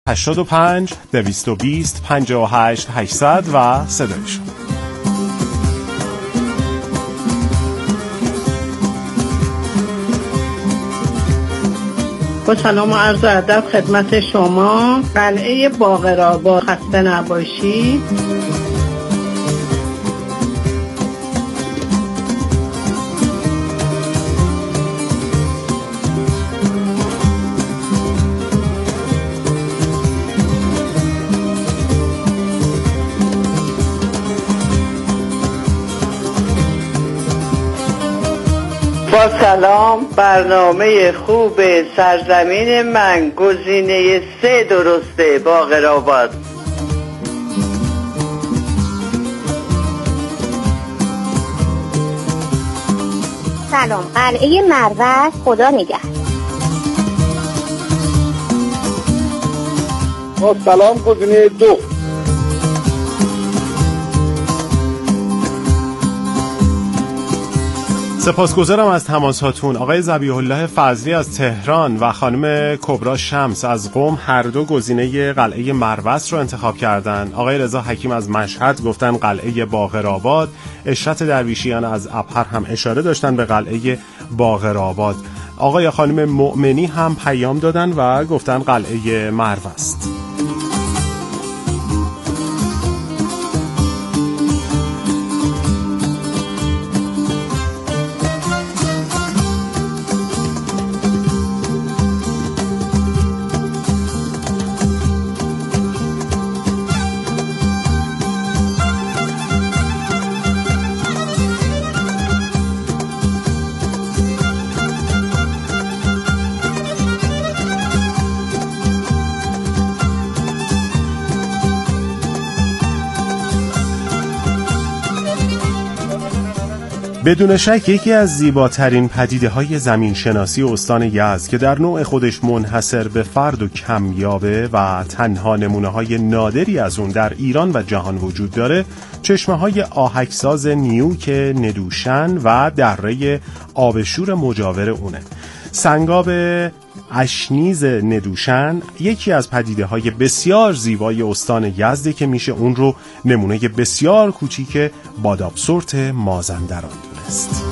85 220 58 800 و صدایشون. با سلام و عرض ادب خدمت شما. قلعه باقرآباد، خسته نباشید. با سلام، برنامه خوب سرزمین من گزینه 3 درسته، باقرآباد. سلام، قلعه مروت، خدا نگهدار. با سلام، گزینه 2. سپاسگزارم از تماساتون. آقای ذبیح الله فضلی از تهران و خانم کبرا شمس از قم هر دو گزینه قلعه مروت رو انتخاب کردن. آقای رضا حکیم از مشهد گفتن قلعه باقرآباد. اشرت درویشیان از ابهر هم اشاره داشتن به قلعه باقرآباد. آقای خانم مؤمنی هم پیام دادن و گفتن قلعه مروت است. بدون شک یکی از زیباترین پدیده‌های زمینشناسی استان یزد که در نوع خودش منحصر به فرد و کمیابه و تنها نمونه‌های نادری از اون در ایران و جهان وجود داره، چشمه‌های آهکساز نیوک ندوشن و دره آبشور مجاور اونه. سنگاب اشنیز ندوشن یکی از پدیده‌های بسیار زیبای استان یزد که میشه اون رو نمونه بسیار کوچیک بادابسورت مازندران دونست.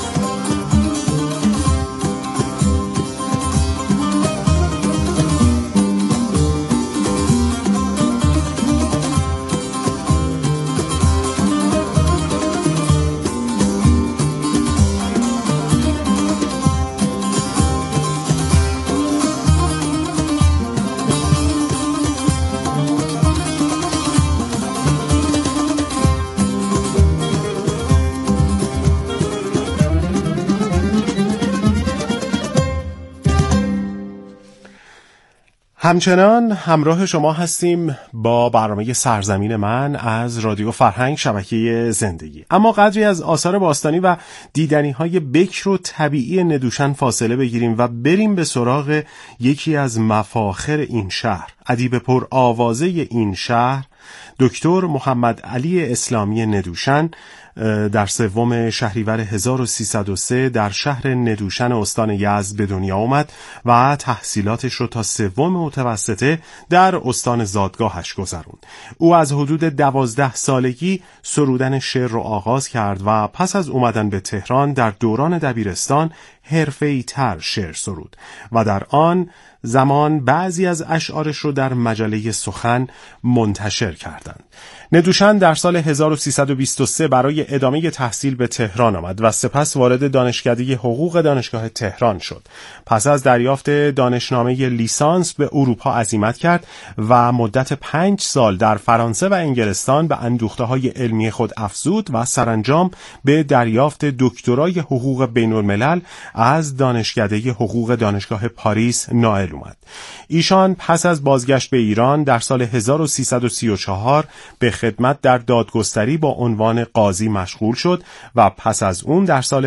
همچنان همراه شما هستیم با برنامه سرزمین من از رادیو فرهنگ شبکه زندگی. اما قدری از آثار باستانی و دیدنی‌های بکر و طبیعی ندوشن فاصله بگیریم و بریم به سراغ یکی از مفاخر این شهر. ادیب پر آوازه این شهر دکتر محمد علی اسلامی ندوشن در 3 شهریور 1303 در شهر ندوشن استان یزد به دنیا آمد و تحصیلاتش رو تا 3 متوسطه در استان زادگاهش گذروند. او از حدود 12 سالگی سرودن شعر رو آغاز کرد و پس از اومدن به تهران در دوران دبیرستان حرفه‌ای تر شعر سرود و در آن زمان بعضی از اشعارش رو در مجله سخن منتشر کردند. ندوشن در سال 1323 برای ادامه تحصیل به تهران آمد و سپس وارد دانشکده حقوق دانشگاه تهران شد. پس از دریافت دانشنامه لیسانس به اروپا عزیمت کرد و مدت 5 سال در فرانسه و انگلستان به اندوخته‌های علمی خود افزود و سرانجام به دریافت دکترای حقوق بین الملل از دانشکده حقوق دانشگاه پاریس نائل اومد. ایشان پس از بازگشت به ایران در سال 1334 به خدمت در دادگستری با عنوان قاضی مشغول شد و پس از اون در سال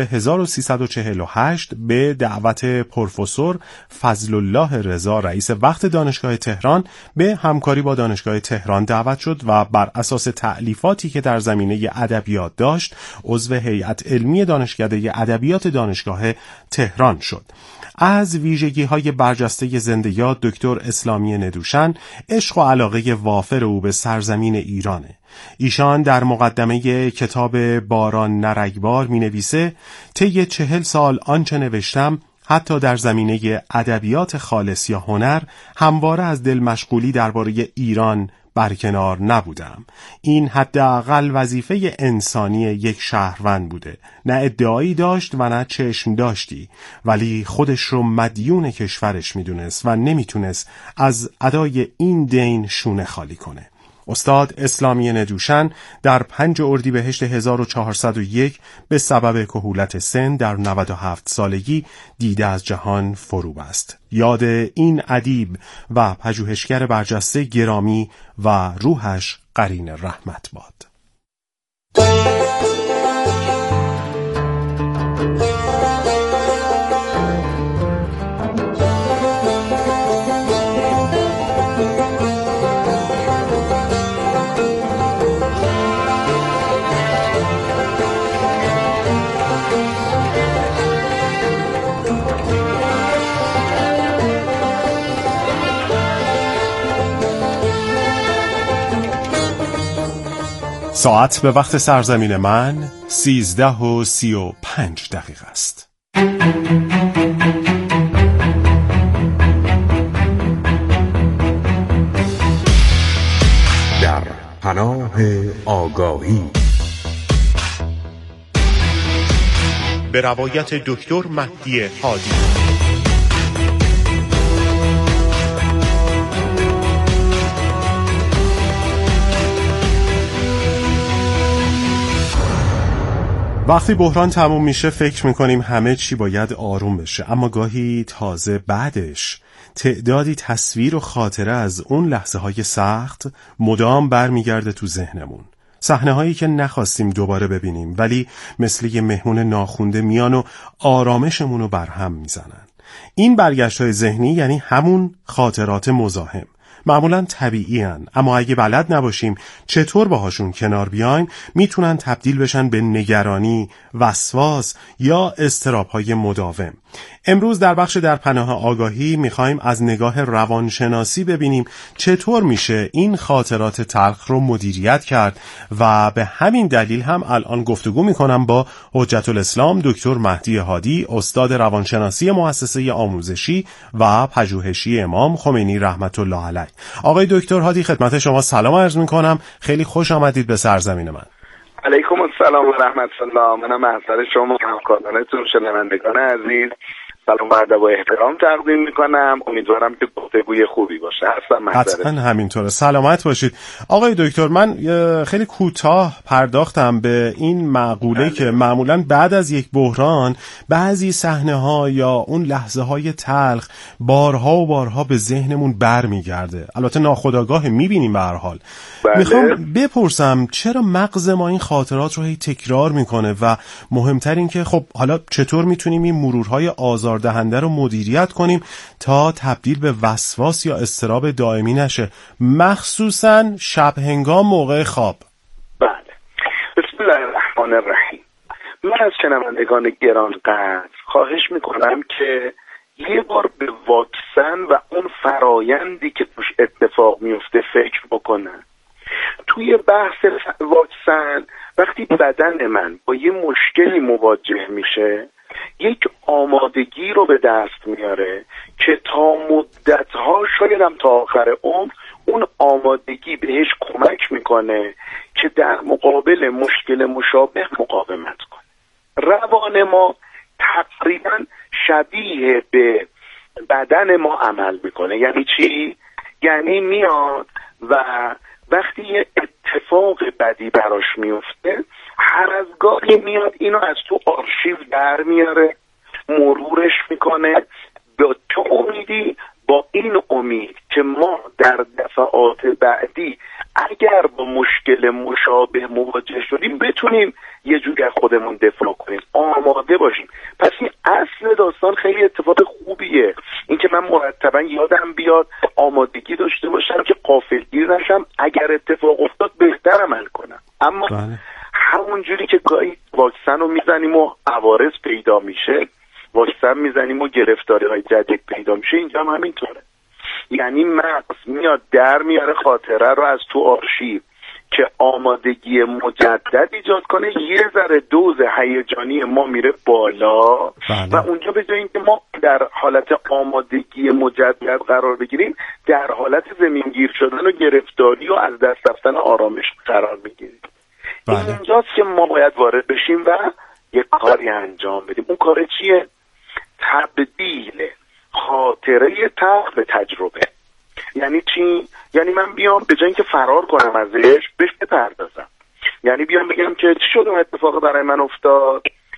1348 به دعوت پروفسور فضل الله رضا رئیس وقت دانشگاه تهران به همکاری با دانشگاه تهران دعوت شد و بر اساس تألیفاتی که در زمینه ادبیات داشت عضو هیئت علمی دانشکده ادبیات دانشگاه تهران شد. از ویژگی‌های برجسته برای زنده یاد دکتر اسلامی ندوشن عشق و علاقه وافر او به سرزمین ایرانه. ایشان در مقدمه کتاب باران نرگبار می نویسه طی 40 سال آنچه نوشتم حتی در زمینه ادبیات خالص یا هنر همواره از دل مشغولی درباره ایران برکنار نبودم. این حداقل وظیفه انسانی یک شهروند بوده. نه ادعایی داشت و نه چشم داشتی، ولی خودش رو مدیون کشورش میدونست و نمیتونست از ادای این دین شونه خالی کنه. استاد اسلامی ندوشن در 5 اردیبهشت 1401 به سبب کهولت سن در 97 سالگی دیده از جهان فرو بست. یاد این ادیب و پژوهشگر برجسته گرامی و روحش قرین رحمت باد. ساعت به وقت سرزمین من 13:35 است. در پناه آگاهی به روایت دکتر مهدی هادی. وقتی بحران تموم میشه فکر میکنیم همه چی باید آروم بشه، اما گاهی تازه بعدش تعدادی تصویر و خاطره از اون لحظه های سخت مدام برمیگرده تو ذهنمون. صحنه هایی که نخواستیم دوباره ببینیم ولی مثل یه مهمون ناخونده میان و آرامشمون رو برهم میزنن. این برگشت های ذهنی یعنی همون خاطرات مزاحم. معمولاً طبیعی هن، اما اگه بلد نباشیم چطور باهاشون کنار بیایم میتونن تبدیل بشن به نگرانی، وسواس یا اضطراب‌های مداوم. امروز در بخش در پناه آگاهی میخوایم از نگاه روانشناسی ببینیم چطور میشه این خاطرات تلخ رو مدیریت کرد و به همین دلیل هم الان گفتگو میکنم با حجت الاسلام دکتر مهدی هادی، استاد روانشناسی مؤسسه آموزشی و پژوهشی امام خمینی رحمت الله علیه. آقای دکتر هادی خدمت شما سلام عرض میکنم، خیلی خوش آمدید به سرزمین من. علیکم السلام و رحمت الله. منم محضر شما همکارانتون شنوندگان عزیز سلام و ادب و احترام تقدیم میکنم. امیدوارم که گفتگوی خوبی باشه. حتما همینطوره، سلامت باشید. آقای دکتر من خیلی کوتاه پرداختم به این مقوله که معمولا بعد از یک بحران بعضی صحنه ها یا اون لحظه های تلخ بارها و بارها به ذهنمون برمیگرده. البته ناخودآگاه میبینیم به هر حال. میخوام بپرسم چرا مغز ما این خاطرات رو هی تکرار میکنه و مهمتر این که خب حالا چطور میتونیم این مرورهای آزاردهنده رو مدیریت کنیم تا تبدیل به وسواس یا اضطراب دائمی نشه، مخصوصا شب هنگام موقع خواب؟ بله. بسم الله الرحمن الرحیم. من از شنوندگان گرانقدر خواهش میکنم که یه بار به واکسن و اون فرایندی که توش اتفاق میفته فکر بکنن. توی بحث واکسن وقتی بدن من با یه مشکلی مواجه میشه یک آمادگی رو به دست میاره که تا مدتها شاید هم تا آخر عمر اون آمادگی بهش کمک میکنه که در مقابل مشکل مشابه مقاومت کنه. روان ما تقریبا شبیه به بدن ما عمل میکنه. یعنی چی؟ یعنی میاد و وقتی یه اتفاق بدی براش میفته هر از گاهی میاد اینو از تو آرشیو در میاره، مرورش میکنه با این امید که ما در دفعات بعدی اگر با مشکل مشابه مواجه شدیم بتونیم یه جوری از خودمون دفاع کنیم، آماده باشیم. پس این اصل داستان خیلی اتفاق خوبیه، اینکه من مرتبا یادم بیاد آمادگی داشته باشم که غافلگیر نشم، اگر اتفاق افتاد بهتر عمل کنم. اما همون جوری که گاهی واکسن رو میزنیم و عوارض پیدا میشه، واکسن میزنیم و گرفتاری‌های جدید پیدا میشه. اینجا هم همینطوره. یعنی مغز میاد در میاره خاطره رو از تو آرشیو که آمادگی مجدد ایجاد کنه، یه ذره دوز هیجانی ما میره بالا. و اونجا به جای اینکه ما در حالت آمادگی مجدد قرار بگیریم، در حالت زمینگیر شدن و گرفتاری و از دست رفتن آرامش قرار میگیریم. اینجاست که ما باید وارد بشیم و یک کاری انجام بدیم. اون کار چیه؟ تبدیل خاطره تلخ به تجربه. یعنی چی؟ یعنی من بیام به جای اینکه فرار کنم ازش بهش بپردازم. یعنی بیام بگم که چی شد اون اتفاق برای من افتاد،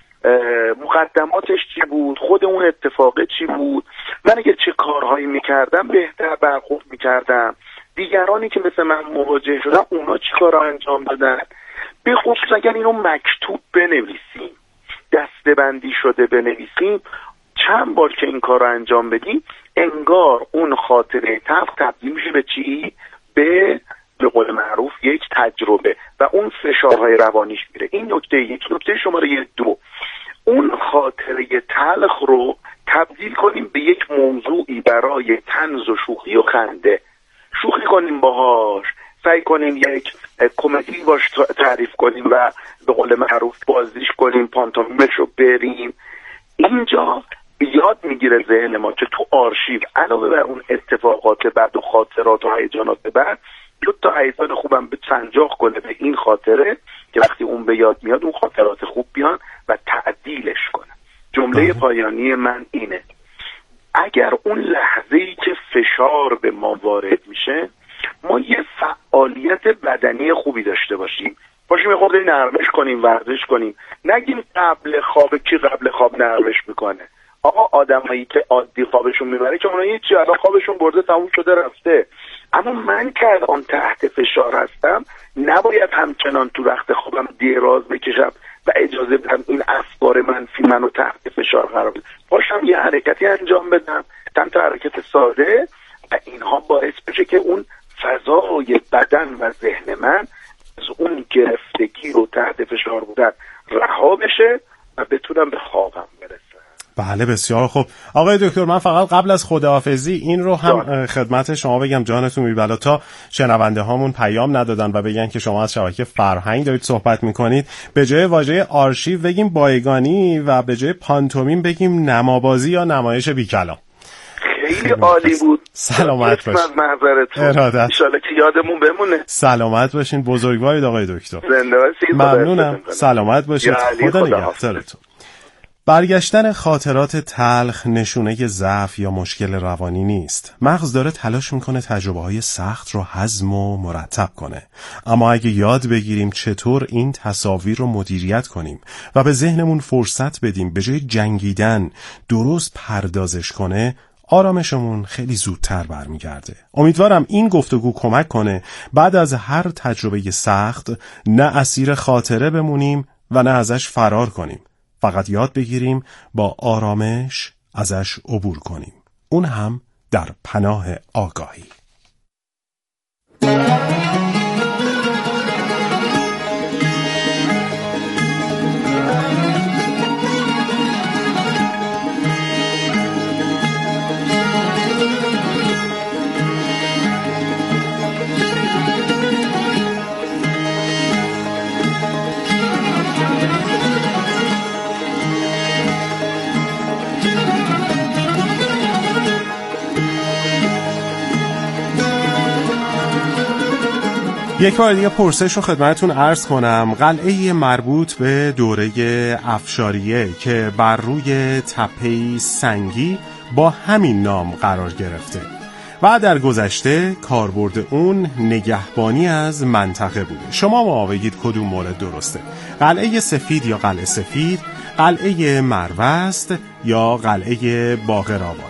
مقدماتش چی بود، خود اون اتفاق چی بود، من اگه چه کارهایی میکردم بهتر برخورد میکردم، دیگرانی که مثل من مواجه شدن اونا چی کارها انجام دادن. به خصوص اگر اینو مکتوب بنویسیم، دسته‌بندی شده بنویسیم، چند بار که این کار رو انجام بدیم انگار اون خاطره تلخ تبدیل میشه به چی؟ به قول معروف یک تجربه و اون فشارهای روانیش میره. این نکته یک. نکته شماره 2، اون خاطره تلخ رو تبدیل کنیم به یک موضوعی برای طنز و شوخی و خنده. شوخی کنیم باهاش، سعی کنیم یک کمدی باش تعریف کنیم و به قول معروف بازیش کنیم، پانتومیمش رو بریم. اینجا یاد میگیره ذهن ما که تو آرشیو علاوه بر اون اتفاقات بعد و خاطرات و هیجانات بعد، 2 تا هیجان خوبم به سنجاق کنه به این خاطره که وقتی اون به یاد میاد اون خاطرات خوب بیان و تعدیلش کنه. جمله پایانی من اینه: اگر اون لحظه‌ای که فشار به ما وارد میشه ما یه فعالیت بدنی خوبی داشته باشیم، یه خورده نرمش کنیم، ورزش کنیم، نگیم قبل خواب کی قبل خواب نرمش میکنه. آقا آدمایی که عادی خوابشون میبره که اونها هیچی، الان خوابشون برده تموم شده رفته. اما من که الان تحت فشار هستم نباید همچنان تو وقت خوابم دراز بکشم و اجازه بدم این افکار منفی منو تحت فشار قرار بده. باشم یه حرکتی انجام بدم، چند تا حرکت ساده، و اینها باعث بشه که اون فضای بدن و ذهن من از اون گرفتگی رو تحت فشار بودن رها بشه و بتونم به خوابم برسم. بله بسیار خوب. آقای دکتر، من فقط قبل از خداحافظی این رو هم خدمت شما بگم، جانتون میبلا، تا شنونده هامون پیام ندادن و بگن که شما از شبکه فرهنگ دارید صحبت میکنید، به جای واژه آرشیو بگیم بایگانی و به جای پانتومیم بگیم نمابازی یا نمایش بیکلام. خیلی عالی بود. سلامت باشین. ارادت. ان شاءالله که یادمون بمونه. سلامت باشین. بزرگوارید آقای دکتر. زنده باشید. ممنونم. سلامت باشید. خدا نگهدارتون. برگشتن خاطرات تلخ نشونه ضعف یا مشکل روانی نیست. مغز داره تلاش میکنه تجربه‌های سخت رو هضم و مرتب کنه. اما اگه یاد بگیریم چطور این تصاویر رو مدیریت کنیم و به ذهنمون فرصت بدیم به جای جنگیدن درست پردازش کنه، آرامشمون خیلی زودتر برمیگرده. امیدوارم این گفتگو کمک کنه بعد از هر تجربه سخت نه اسیر خاطره بمونیم و نه ازش فرار کنیم. فقط یاد بگیریم با آرامش ازش عبور کنیم. اون هم در پناه آگاهی. یک بار دیگه پرسش رو خدمتتون عرض کنم. قلعه مربوط به دوره افشاریه که بر روی تپه‌ای سنگی با همین نام قرار گرفته و در گذشته کاربرد اون نگهبانی از منطقه بوده. شما ما بگید کدوم مورد درسته؟ قلعه سفید یا قلعه سفید، قلعه مروست یا قلعه باقرآباد؟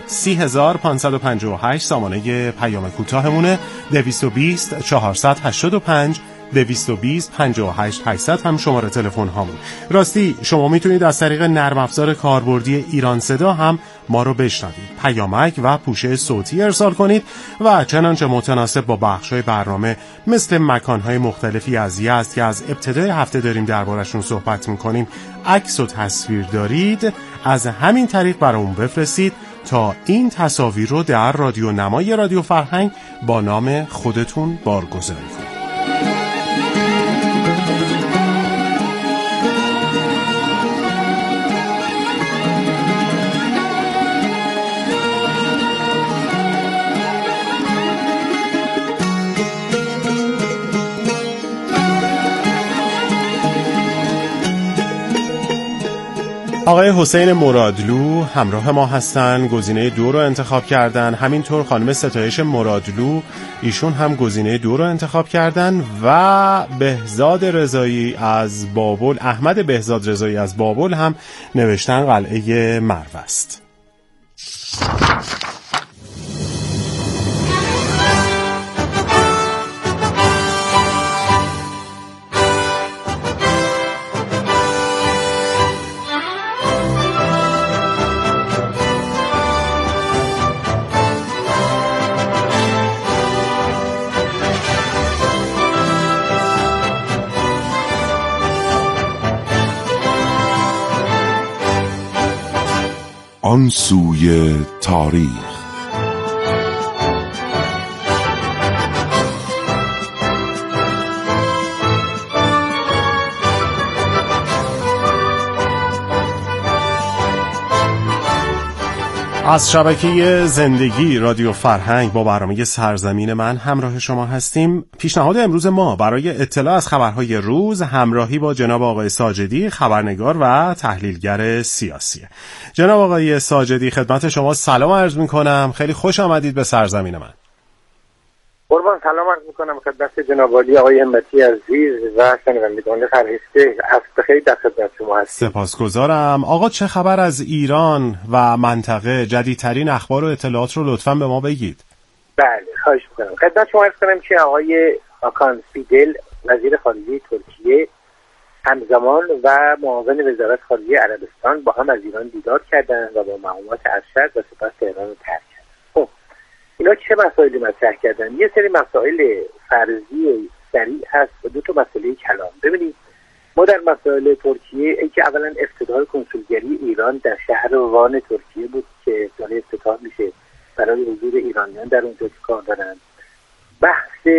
30558 سامانه پیام کوتاهمونه، 220 485 220 58 800 هم شماره تلفن هامون. راستی شما میتونید از طریق نرم افزار کاربردی ایران صدا هم ما رو بشنوید، پیامک و پوشه صوتی ارسال کنید و چنانچه متناسب با بخش‌های برنامه مثل مکان‌های مختلفی از یزد که از ابتدای هفته داریم دربارشون صحبت می‌کنیم عکس و تصویر دارید، از همین طریق برامون بفرستید تا این تصاویر رو در رادیو نمای رادیو فرهنگ با نام خودتون بارگذاری کنید. آقای حسین مرادلو همراه ما هستن، گزینه 2 رو انتخاب کردن. همینطور خانم ستایش مرادلو، ایشون هم گزینه 2 رو انتخاب کردن و بهزاد رضایی از بابل، احمد بهزاد رضایی از بابل هم نوشتن قلعه مرو است. آن سوی تاریخ. از شبکه زندگی رادیو فرهنگ با برنامه سرزمین من همراه شما هستیم. پیشنهاد امروز ما برای اطلاع از خبرهای روز همراهی با جناب آقای ساجدی، خبرنگار و تحلیلگر سیاسی. جناب آقای ساجدی، خدمت شما سلام عرض میکنم، خیلی خوش آمدید به سرزمین من. قربان سلام عرض میکنم خدمت جناب عالی آقای همتی عزیز و شنوندگان فرهیخته. عصر بخیر در خدمت شما هستم. سپاسگزارم. آقا چه خبر از ایران و منطقه؟ جدیدترین اخبار و اطلاعات رو لطفاً به ما بگید. بله خواهش میکنم. خدمت شما عرض کنم که آقای هاکان فیدل وزیر خارجه ترکیه همزمان و معاون وزارت خارجه عربستان با هم از ایران دیدار کردند و با مقامات ارشد و سپس تهران رو ترک کردند. اینا چه مسائلی مطرح کردن؟ یه سری مسائل فرضی سریع هست و 2 مسئله کلان. ببینید ما در مسائل ترکیه ای که اولا افتتاح کنسولگری ایران در شهر وان ترکیه بود که داره افتتاح میشه برای حضور ایرانیان در اونجا که کار دارن. بحث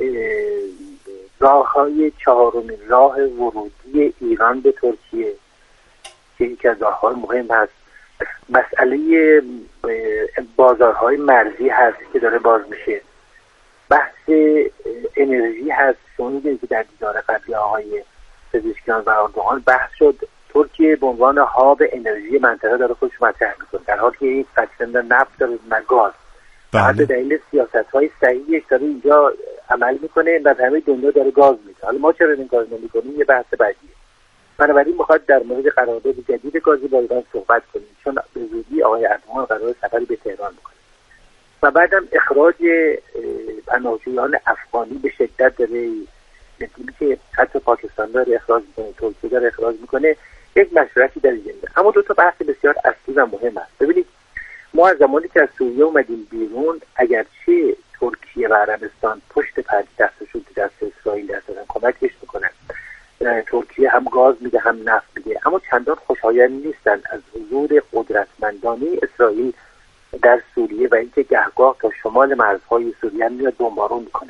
راههای 4مین راه ورودی ایران به ترکیه که یکی از راههای مهم هست. مسئله بازارهای مرزی هست که داره باز میشه. بحث انرژی هست. شما می‌دونید که در دیدار قبلی آقای پزشکیان و اردوغان بحث شد ترکیه به عنوان هاب انرژی منطقه داره خودش مطرح میکنه، در حالی که یک قطعه نفت داره و گاز. بعد به دلیل سیاست‌های صحیحش داره اینجا عمل میکنه و همه دنیا داره گاز میده. حالا ما چرا این کارو نمی‌کنیم؟ یه بحث بعدیه. بنابراین میخواد در مورد قرارداد جدید گازی با ایران صحبت کنیم، چون به زودی آقای اردوغان قرار سفری به تهران بکنه و بعدم اخراج پناهجویان افغانی به شدت داره، مثل که حتی پاکستان داره اخراج میکنه، ترکیه داره اخراج میکنه. یک مشورتی در اینجا. اما 2 بحث بسیار اصلی و مهم است. ببینید ما از زمانی که از سوریه اومدیم بیرون، اگرچه ترکیه و عربستان پشت پرده دستشون تو دست اسرائیل دستن کمکش میکنن، ترکیه هم گاز میده هم نفت میده، اما چندان خوشایند نیستن از حضور قدرتمندانه اسرائیل در سوریه و اینکه گهگاه تا شمال مرزهای سوریه میاد بمبارون میکنه.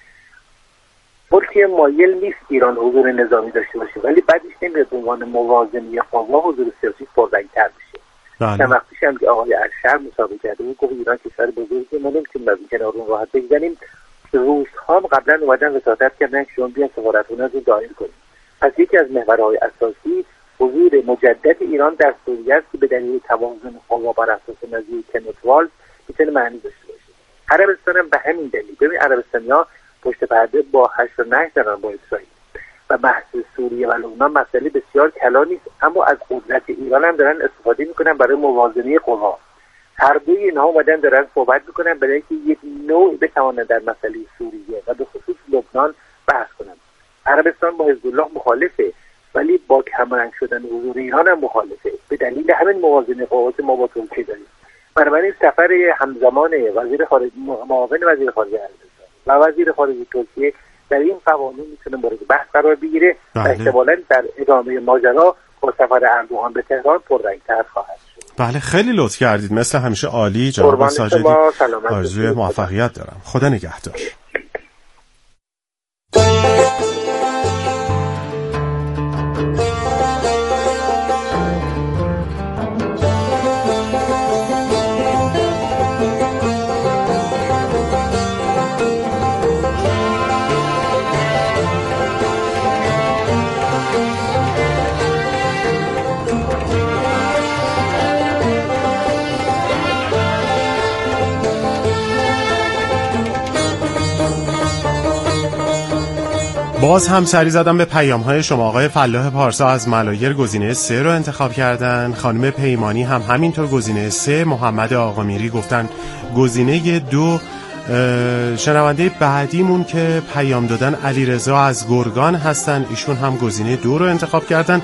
ترکیه مایل نیست ایران حضور نظامی داشته باشه، ولی بعدش نمیاد به عنوان موازنه قوا حضور سیاسی پررنگ‌تر بشه. چند وقت پیش هم که آقای ارشد مسابقه کرده بود گفت ایران کشور بزرگی، ما نمیتونیم از این کنار اون راحت بگذریم. روس‌ها هم قبلا اومدن وساطت کردن که شما بیان سفارتخونه رو دایر کنید. پس یکی از محورهای اساسی حضور مجدد ایران در سوریه است که به دلیل توازن قوا بر اساس نظریه کنت والز میتونه معنی داشته باشه. عربستان هم به همین دلیل. ببین عربستانی‌ها پشت پرده با 8 و 9 دارن با اسرائیل و بحث سوریه و لبنان مسئله بسیار کلانی است، اما از قدرت ایران هم دارن استفاده میکنن برای موازنه قوا. هر دوی اینها اومدن دارن صحبت میکنن برای اینکه یک نوع بتوانن در مسئله سوریه و به خصوص لبنان بحث کنن. عربستان با حزب الله مخالفه ولی با کمرنگ شدن حضور ایران هم مخالفه، به دلیل همین موازنه قوات ما با ترکیه داریم. بنابراین سفر همزمان معاون وزیر خارجه عربستان و وزیر خارجه ترکیه در این قوانین میتونه مورد بحث قرار بگیره و احتمالاً در ادامه ماجرا با سفر اردوغان به تهران پررنگ‌تر خواهد شد. بله خیلی لطف کردید، مثل همیشه عالی. جناب ساجدی آرزوی موفقیت دارم. خدا نگهدار. باز هم سری زدم به پیام‌های شما. آقای فلاح پارسا از ملایر گزینه 3 رو انتخاب کردن، خانم پیمانی هم همینطور گزینه 3، محمد آقامیری گفتن گزینه 2. شنونده بعدیمون که پیام دادن علیرضا از گرگان هستن، ایشون هم گزینه 2 رو انتخاب کردن.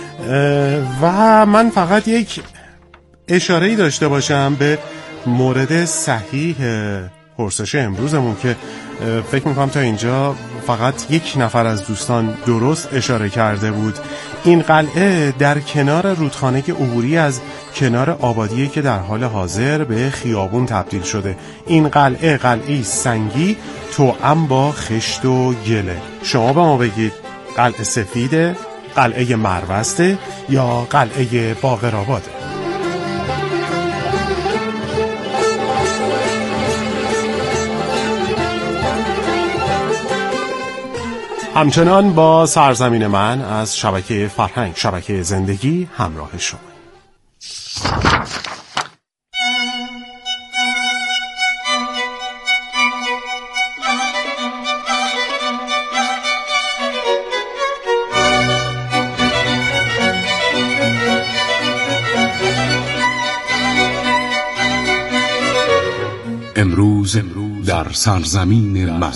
و من فقط یک اشاره‌ای داشته باشم به مورد صحیح پرسش امروزمون که فکر میکنم تا اینجا فقط یک نفر از دوستان درست اشاره کرده بود. این قلعه در کنار رودخانه عبوری از کنار آبادیه که در حال حاضر به خیابون تبدیل شده. این قلعه سنگی توأم با خشت و گله. شما به ما بگید قلعه سفیده، قلعه مروسته یا قلعه باقرآباده؟ همچنان با سرزمین من از شبکه فرهنگ، شبکه زندگی همراه شما. امروز در سرزمین من.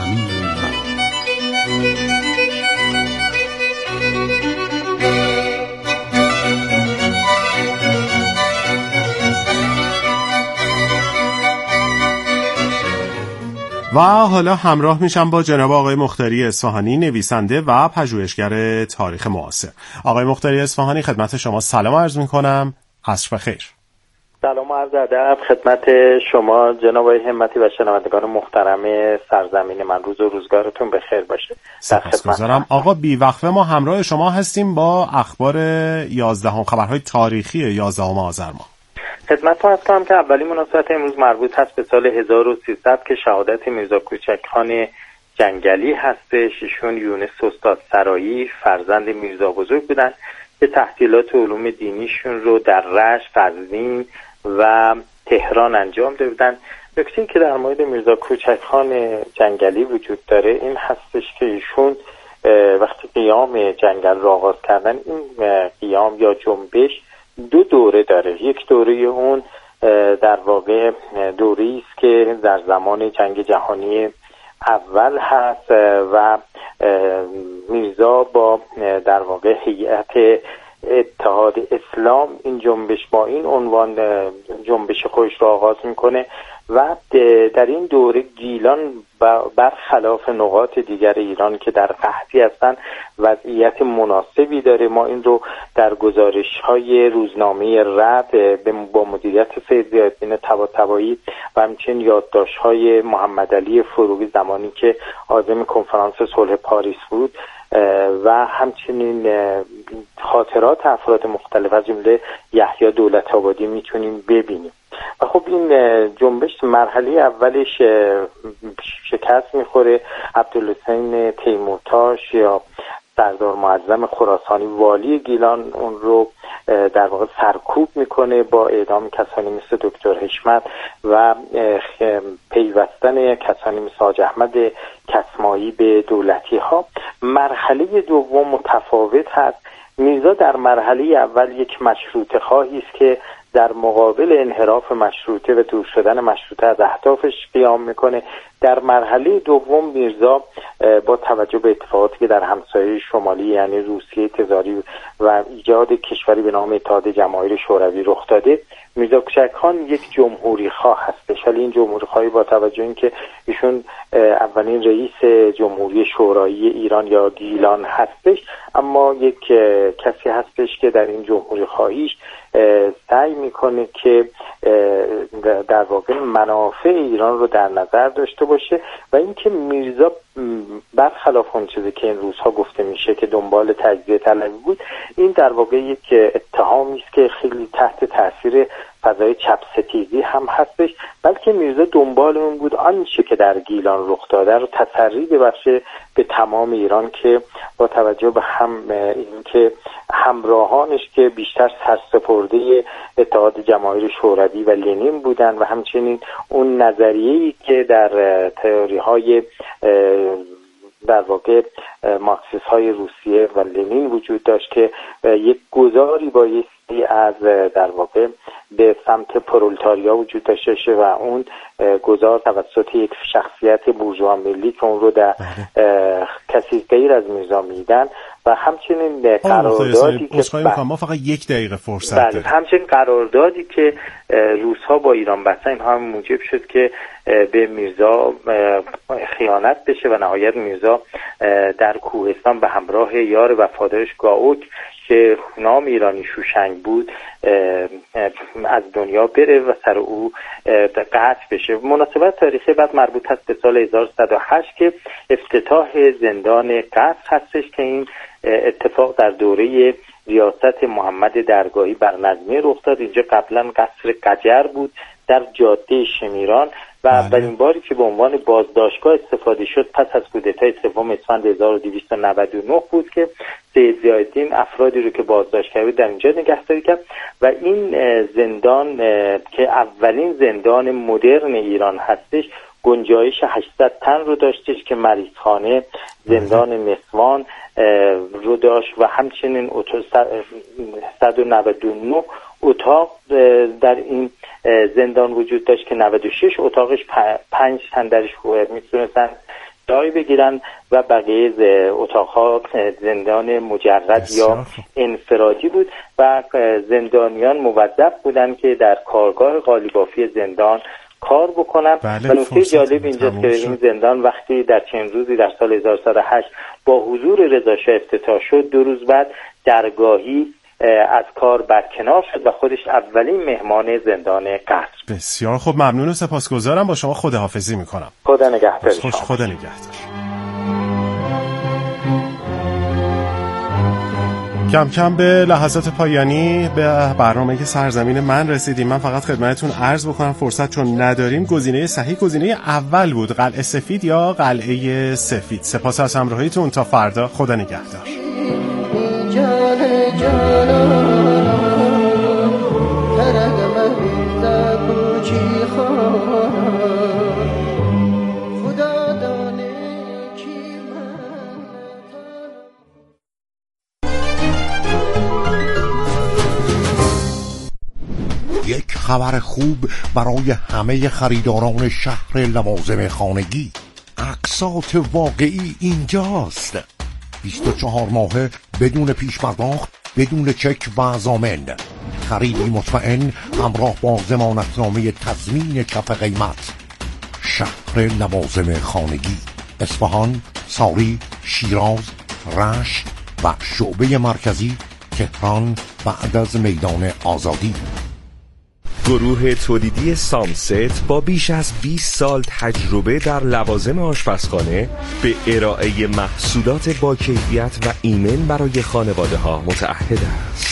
و حالا همراه میشم با جناب آقای مختاری اصفهانی، نویسنده و پژوهشگر تاریخ معاصر. آقای مختاری اصفهانی خدمت شما سلام عرض میکنم. عصر بخیر. سلام و عرض ادب خدمت شما جناب آقای همتی و شنوندگان محترم سرزمین من. روز و روزگارتون بخیر باشه. سپاسگزارم. آقا بیوقفه ما همراه شما هستیم با اخبار 11 خبرهای تاریخی 11 آذر ماه. خدمتتون هست کنم که اولین مناسبت امروز مربوط هست به سال 1300 که شهادت میرزا کوچکخان جنگلی هستش. ایشون یونس استاد سرایی فرزند میرزا بزرگ بودن که تحصیلات علوم دینیشون رو در رشت، قزوین و تهران انجام دادن. نکته‌ای که در مورد میرزا کوچکخان جنگلی وجود داره این هستش که ایشون وقتی قیام جنگل را آغاز کردن، این قیام یا جنبش 2 دوره داره. یک دوره اون در واقع دوره‌ای است که در زمان جنگ جهانی اول هست و میرزا با در واقع هیئت اتحاد اسلام این جنبش با این عنوان جنبش خودش را آغاز میکنه و در این دوره گیلان برخلاف نقاط دیگر ایران که در قحطی هستن وضعیت مناسبی داره. ما این رو در گزارش‌های روزنامه رد با مدیریت سید ضیاءالدین طباطبایی و همچنین یادداشت‌های محمد علی فروغی زمانی که عازم کنفرانس صلح پاریس بود و همچنین خاطرات افراد مختلف از جمله یحیی دولت‌آبادی میتونیم ببینیم. و خب این جنبش مرحله اولش شکست میخوره. عبدالحسین تیمورتاش یا سردار معظم خراسانی والی گیلان اون رو در واقع سرکوب میکنه با اعدام کسانی مثل دکتر حشمت و پیوستن کسانی مثل حاج احمد کسمایی به دولتی ها. مرحله دوم متفاوت هست. میرزا در مرحله اول یک مشروطه خواهی است که در مقابل انحراف مشروطه و دور شدن مشروطه از اهدافش قیام میکنه. در مرحله دوم میرزا با توجه به اتفاقاتی که در همسایه شمالی یعنی روسیه تزاری و ایجاد کشوری به نام اتحاد جماهیر شوروی رخ داده، میرزا کوچکخان یک جمهوری خواه هستش. ولی این جمهوری خواهی با توجه اینکه ایشون اولین رئیس جمهوری شورایی ایران یا گیلان هستش، اما یک کسی هستش که در این جمهوری خواهیش سعی میکنه که در واقع منافع ایران رو در نظر داشته باشه و اینکه میرزا برخلاف اون چیزی که این روزها گفته میشه که دنبال تجزیه طلبی بود، این در واقع یک اتهامی است که خیلی تحت تاثیر فضای چپ ستیزی هم هستش، بلکه میرزا دنبال اون بود آنچه که در گیلان رخ داده رو تسری ببخشه به تمام ایران، که با توجه به اینکه همراهانش که بیشتر سرسپرده اتحاد جماهیر شوروی و لنین بودن و همچنین اون نظریه‌ای که در تئوری‌های در واقع مارکسیست های روسیه و لنین وجود داشت که یک گذاری بایستی از در واقع به سمت پرولتاریا وجود داشته و اون گذار توسط یک شخصیت بورژوا ملی که اون رو در کسی غیر از میرزا میدن و همچنین قراردادی که ما فقط 1 دقیقه فرصت داریم، همچنین قراردادی که روس‌ها با ایران بستن، این هم موجب شد که به میرزا خیانت بشه و نهایت میرزا در کوهستان به همراه یار وفادارش گاوک که نام ایرانی شوشنگ بود از دنیا بره و سر او قطع بشه. مناسبت تاریخی بعد مربوط هست به سال 1108 که افتتاح زندان قصر هستش که این اتفاق در دوره ریاست محمد درگاهی بر نظمیه رخ داد. اینجا قبلا قصر قجر بود در جاده شمیران و اولین باری که به عنوان بازداشتگاه استفاده شد پس از کودتای 3 اسفند 1299 بود که سید ضیاءالدین افرادی رو که بازداشت کرد در اینجا نگهداری کرد و این زندان که اولین زندان مدرن ایران هستش گنجایش 800 تن رو داشتش که مریضخانه، زندان نسوان رو داشت و همچنین 199 اتاق در این زندان وجود داشت که 96 اتاقش 5 تن درش میتونستن جای بگیرن و بقیه اتاقها زندان مجرد یا انفرادی بود و زندانیان موظف بودن که در کارگاه قالیبافی زندان کار بکنن. و نکته جالب اینجاست که این زندان وقتی در چند روزی در سال 1108 با حضور رضا شاه افتتاح شد، 2 روز بعد درگاهی از کار برکنار شد و خودش اولین مهمان زندان قصر. بسیار خوب، ممنون و سپاسگزارم. با شما خداحافظی میکنم. خدا نگهدار. خدا نگهدار. کم کم به لحظات پایانی به برنامه سرزمین من رسیدیم. من فقط خدمتتون عرض بکنم فرصت چون نداریم، گزینه صحیح گزینه اول بود، قلعه سفید یا قلعه سفید. سپاس از همراهیتون، تا فردا، خدا نگهدار. یک خبر خوب برای همه خریداران شهر لوازم خانگی. اقساط واقعی اینجاست. 24 ماهه بدون پیش پرداخت، بدون چک و ضامن. خریدی مطمئن همراه با ضمانتنامه تضمین کف قیمت. شهر لوازم خانگی، اصفهان، ساری، شیراز، رشت و شعبه مرکزی تهران بعد از میدان آزادی. گروه تولیدی سامست با بیش از 20 سال تجربه در لوازم آشپزخانه به ارائه محصولات با کیفیت و ایمن برای خانواده ها متعهد است.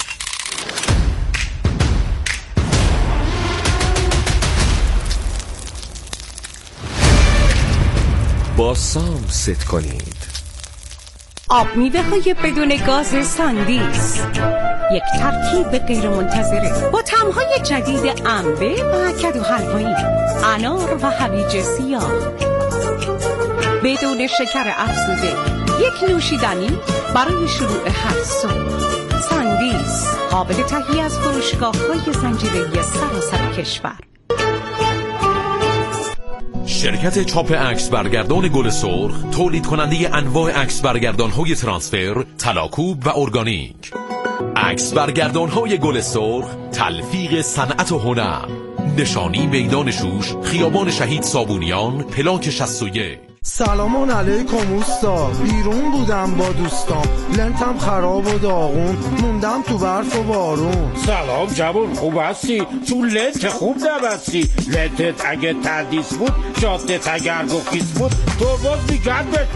با سامست کنید. آب میوه های بدون گاز ساندیس، یک ترکیب غیر منتظره با طعم‌های جدید انبه و کدو حلوایی، انار و هویج سیاه، بدون شکر افزوده، یک نوشیدنی برای شروع هر صبح. ساندیس، قابل تهیه از فروشگاه‌های زنجیره‌ای سراسر کشور. شرکت چاپ عکس برگردان گل سرخ، تولید کننده انواع عکس برگردان‌های ترانسفر، تلاکوب و ارگانیک. عکس برگردان‌های گل سرخ، تلفیق صنعت و هنر. نشانی میدان شوش، خیابان شهید صابونیان، پلاک 61. سلام علیکم اوستا، بیرون بودم با دوستام، لنتم خراب و داغون، موندم تو برف و بارون. سلام جوون، خوب هستی؟ چون لنت خوب نبستی. لنتت اگه تردیس بود، جادت اگر گفیس بود، تو باز میگرد